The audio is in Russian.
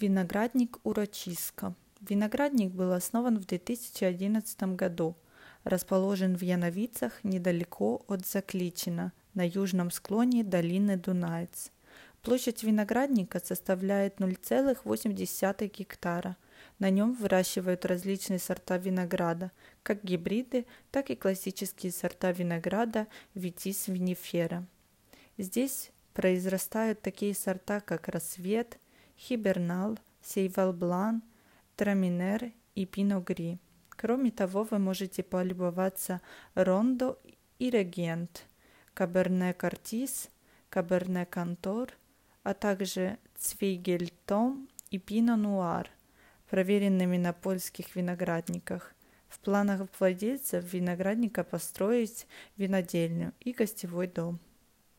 Виноградник Урочиско. Виноградник был основан в 2011 году. Расположен в Яновицах недалеко от Закличина, на южном склоне долины Дунаец. Площадь виноградника составляет 0,8 гектара. На нем выращивают различные сорта винограда, как гибриды, так и классические сорта винограда Vitis vinifera. Здесь произрастают такие сорта, как Рассвет, Хибернал, Сейвал Блан, Траминер и Пино Гри. Кроме того, вы можете полюбоваться Рондо и Регент, Каберне Кортис, Каберне Кантор, а также Цвейгель Том и Пино Нуар, проверенными на польских виноградниках. В планах владельцев виноградника построить винодельню и гостевой дом.